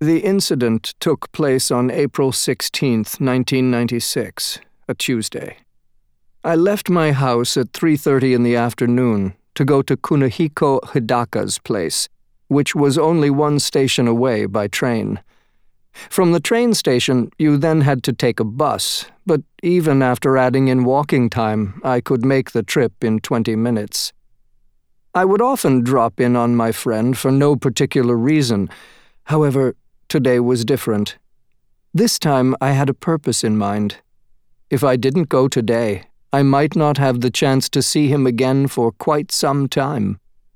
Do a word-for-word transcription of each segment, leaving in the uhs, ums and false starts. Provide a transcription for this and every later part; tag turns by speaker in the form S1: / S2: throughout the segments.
S1: The incident took place on April sixteenth, nineteen ninety-six, a Tuesday. I left my house at three thirty in the afternoon to go to Kunihiko Hidaka's place, which was only one station away by train. From the train station, you then had to take a bus, but even after adding in walking time, I could make the trip in twenty minutes. I would often drop in on my friend for no particular reason. However, today was different. This time I had a purpose in mind. If I didn't go today, I might not have the chance to see him again for quite some time.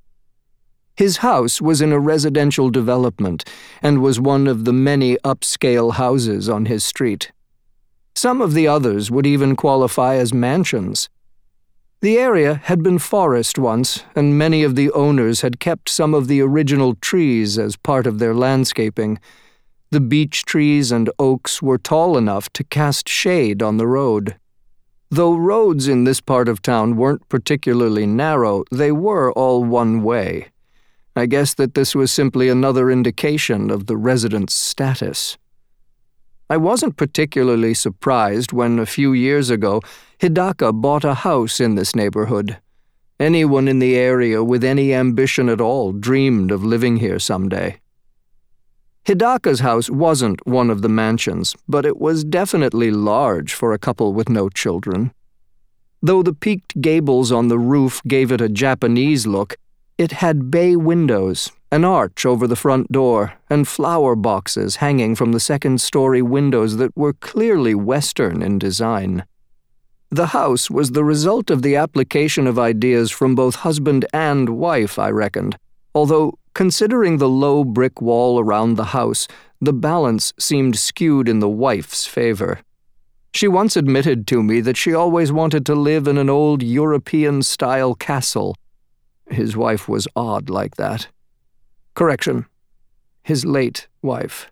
S1: His house was in a residential development and was one of the many upscale houses on his street. Some of the others would even qualify as mansions. The area had been forest once, and many of the owners had kept some of the original trees as part of their landscaping. The beech trees and oaks were tall enough to cast shade on the road. Though roads in this part of town weren't particularly narrow, they were all one way. I guess that this was simply another indication of the residents' status. I wasn't particularly surprised when, a few years ago, Hidaka bought a house in this neighborhood. Anyone in the area with any ambition at all dreamed of living here someday. Hidaka's house wasn't one of the mansions, but it was definitely large for a couple with no children. Though the peaked gables on the roof gave it a Japanese look, it had bay windows, an arch over the front door, and flower boxes hanging from the second-story windows that were clearly Western in design. The house was the result of the application of ideas from both husband and wife, I reckoned, although, considering the low brick wall around the house, the balance seemed skewed in the wife's favor. She once admitted to me that she always wanted to live in an old European-style castle. His wife was odd like that. Correction, his late wife.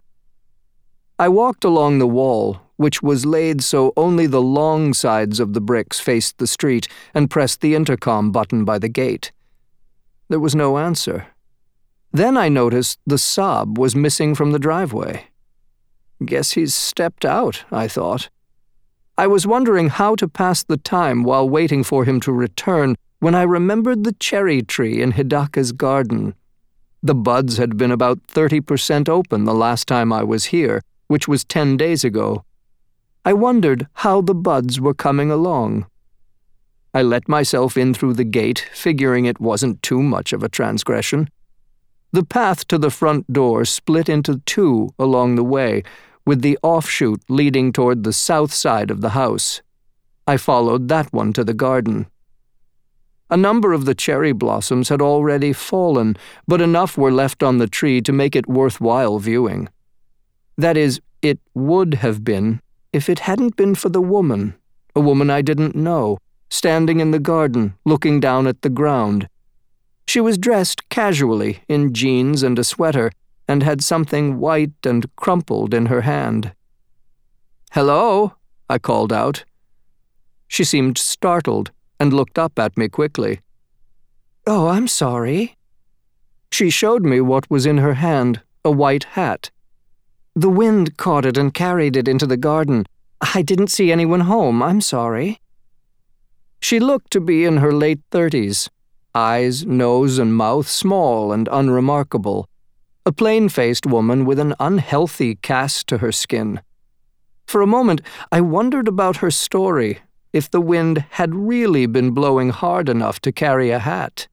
S1: I walked along the wall, which was laid so only the long sides of the bricks faced the street, and pressed the intercom button by the gate. There was no answer. Then I noticed the Saab was missing from the driveway. Guess he's stepped out, I thought. I was wondering how to pass the time while waiting for him to return when I remembered the cherry tree in Hidaka's garden. The buds had been about thirty percent open the last time I was here, which was ten days ago. I wondered how the buds were coming along. I let myself in through the gate, figuring it wasn't too much of a transgression. The path to the front door split into two along the way, with the offshoot leading toward the south side of the house. I followed that one to the garden. A number of the cherry blossoms had already fallen, but enough were left on the tree to make it worthwhile viewing. That is, it would have been if it hadn't been for the woman, a woman I didn't know, standing in the garden, looking down at the ground. She was dressed casually in jeans and a sweater, and had something white and crumpled in her hand. "Hello," I called out. She seemed startled and looked up at me quickly. "Oh, I'm sorry." She showed me what was in her hand, a white hat. "The wind caught it and carried it into the garden. I didn't see anyone home. I'm sorry." She looked to be in her late thirties, eyes, nose, and mouth small and unremarkable, a plain-faced woman with an unhealthy cast to her skin. For a moment, I wondered about her story, if the wind had really been blowing hard enough to carry a hat.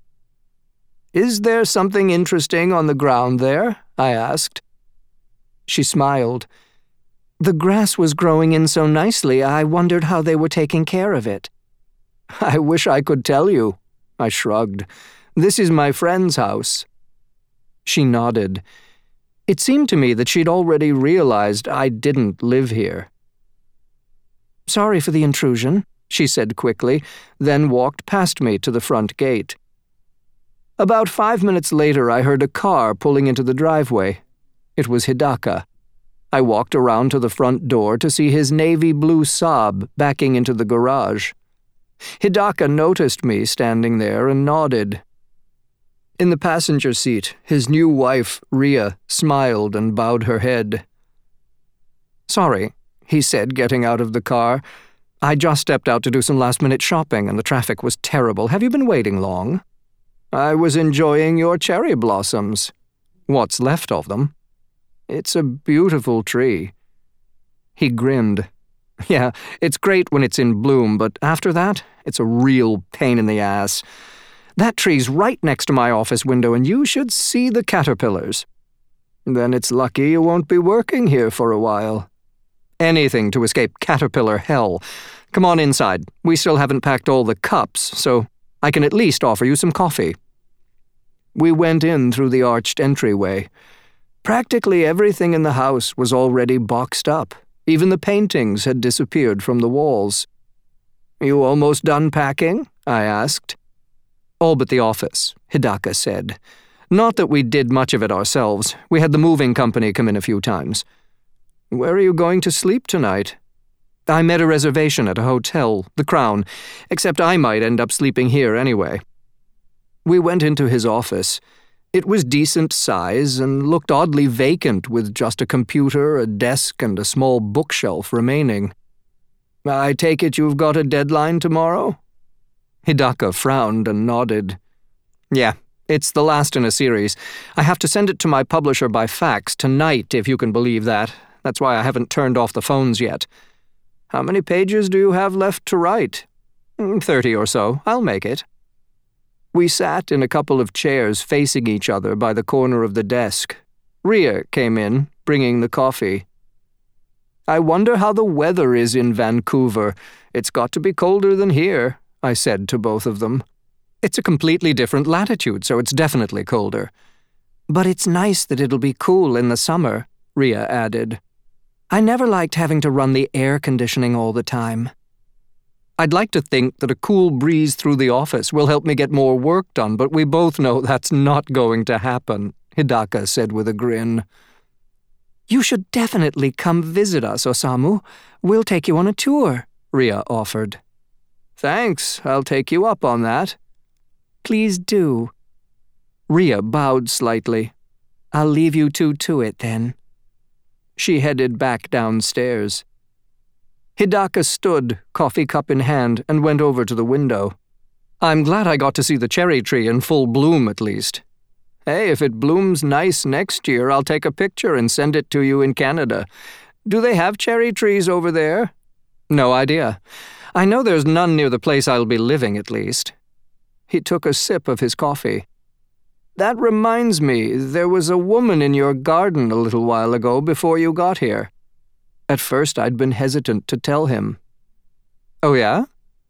S1: "Is there something interesting on the ground there?" I asked. She smiled. "The grass was growing in so nicely, I wondered how they were taking care of it." "I wish I could tell you," I shrugged. "This is my friend's house." She nodded. It seemed to me that she'd already realized I didn't live here. "Sorry for the intrusion," she said quickly, then walked past me to the front gate. About five minutes later, I heard a car pulling into the driveway. It was Hidaka. I walked around to the front door to see his navy blue Saab backing into the garage. Hidaka noticed me standing there and nodded. In the passenger seat, his new wife, Ria, smiled and bowed her head. "Sorry," he said, getting out of the car. "I just stepped out to do some last-minute shopping and the traffic was terrible. Have you been waiting long?" "I was enjoying your cherry blossoms." "What's left of them?" "It's a beautiful tree." He grinned. "Yeah, it's great when it's in bloom, but after that, it's a real pain in the ass. That tree's right next to my office window, and you should see the caterpillars." "Then it's lucky you won't be working here for a while." "Anything to escape caterpillar hell. Come on inside. We still haven't packed all the cups, so I can at least offer you some coffee." We went in through the arched entryway. Practically everything in the house was already boxed up. Even the paintings had disappeared from the walls. "You almost done packing?" I asked. "All but the office," Hidaka said. "Not that we did much of it ourselves. We had the moving company come in a few times." "Where are you going to sleep tonight?" "I made a reservation at a hotel, the Crown, except I might end up sleeping here anyway." We went into his office. It was decent size and looked oddly vacant with just a computer, a desk, and a small bookshelf remaining. "I take it you've got a deadline tomorrow?" Hidaka frowned and nodded. "Yeah, it's the last in a series. I have to send it to my publisher by fax tonight, if you can believe that. That's why I haven't turned off the phones yet." "How many pages do you have left to write?" Thirty or so. I'll make it." We sat in a couple of chairs facing each other by the corner of the desk. Ria came in, bringing the coffee. "I wonder how the weather is in Vancouver. It's got to be colder than here," I said to both of them. "It's a completely different latitude, so it's definitely colder." "But it's nice that it'll be cool in the summer," Ria added. "I never liked having to run the air conditioning all the time." "I'd like to think that a cool breeze through the office will help me get more work done, but we both know that's not going to happen," Hidaka said with a grin. "You should definitely come visit us, Osamu. We'll take you on a tour," Ria offered. "Thanks, I'll take you up on that." "Please do." Ria bowed slightly. "I'll leave you two to it, then." She headed back downstairs. Hidaka stood, coffee cup in hand, and went over to the window. "I'm glad I got to see the cherry tree in full bloom, at least." "Hey, if it blooms nice next year, I'll take a picture and send it to you in Canada. Do they have cherry trees over there?" "No idea. I know there's none near the place I'll be living, at least." He took a sip of his coffee. "That reminds me, there was a woman in your garden a little while ago before you got here." At first I'd been hesitant to tell him. "Oh yeah?"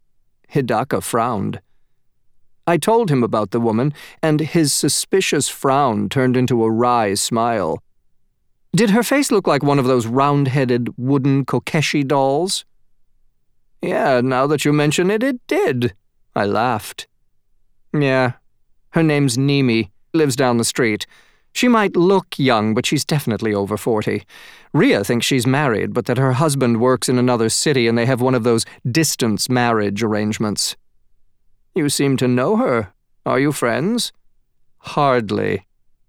S1: Hidaka frowned. I told him about the woman, and his suspicious frown turned into a wry smile. "Did her face look like one of those round-headed wooden Kokeshi dolls?" "Yeah, now that you mention it, it did." I laughed. "Yeah. Her name's Nimi, lives down the street. She might look young, but she's definitely over forty. Ria thinks she's married, but that her husband works in another city and they have one of those distance marriage arrangements." "You seem to know her. Are you friends?" "Hardly."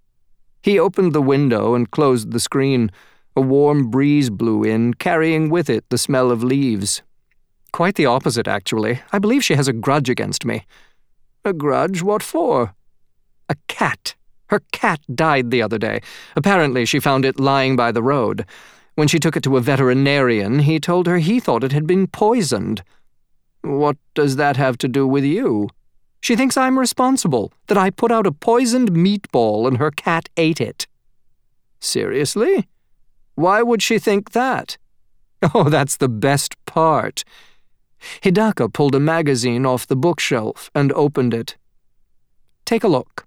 S1: He opened the window and closed the screen. A warm breeze blew in, carrying with it the smell of leaves. "Quite the opposite, actually. I believe she has a grudge against me." "A grudge? What for?" "A cat. Her cat died the other day. Apparently she found it lying by the road. When she took it to a veterinarian, he told her he thought it had been poisoned." "What does that have to do with you?" "She thinks I'm responsible, that I put out a poisoned meatball and her cat ate it." "Seriously? Why would she think that?" "Oh, that's the best part." Hidaka pulled a magazine off the bookshelf and opened it. "Take a look."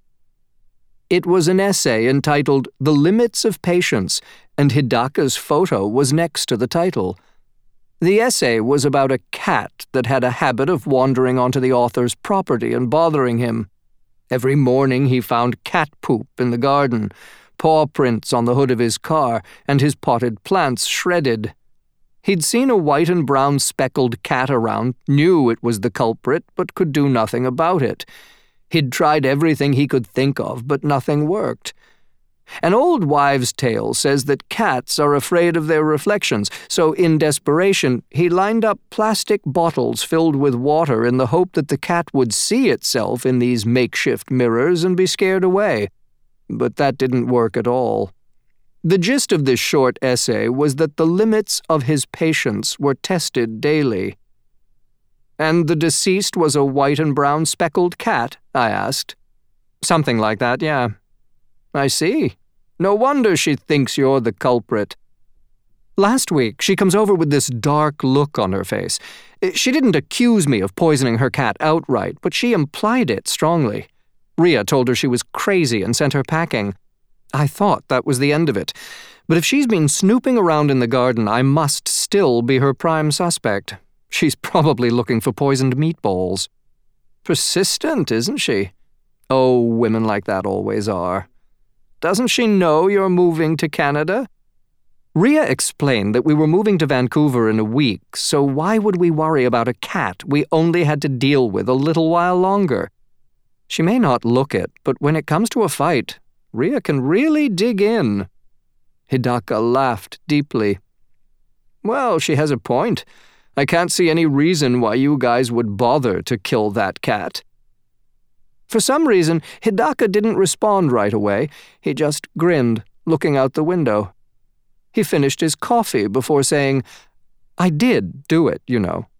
S1: It was an essay entitled The Limits of Patience, and Hidaka's photo was next to the title. The essay was about a cat that had a habit of wandering onto the author's property and bothering him. Every morning he found cat poop in the garden, paw prints on the hood of his car, and his potted plants shredded. He'd seen a white and brown speckled cat around, knew it was the culprit, but could do nothing about it. He'd tried everything he could think of, but nothing worked. An old wives' tale says that cats are afraid of their reflections, so in desperation, he lined up plastic bottles filled with water in the hope that the cat would see itself in these makeshift mirrors and be scared away. But that didn't work at all. The gist of this short essay was that the limits of his patience were tested daily. "And the deceased was a white and brown speckled cat?" I asked. "Something like that, yeah." "I see. No wonder she thinks you're the culprit." "Last week, she comes over with this dark look on her face. She didn't accuse me of poisoning her cat outright, but she implied it strongly. Rhea told her she was crazy and sent her packing. I thought that was the end of it. But if she's been snooping around in the garden, I must still be her prime suspect. She's probably looking for poisoned meatballs." "Persistent, isn't she?" "Oh, women like that always are." "Doesn't she know you're moving to Canada?" Rhea explained that we were moving to Vancouver in a week, so why would we worry about a cat we only had to deal with a little while longer? She may not look it, but when it comes to a fight, Rhea can really dig in. Hidaka laughed deeply. "Well, she has a point. I can't see any reason why you guys would bother to kill that cat." For some reason, Hidaka didn't respond right away. He just grinned, looking out the window. He finished his coffee before saying, "I did do it, you know.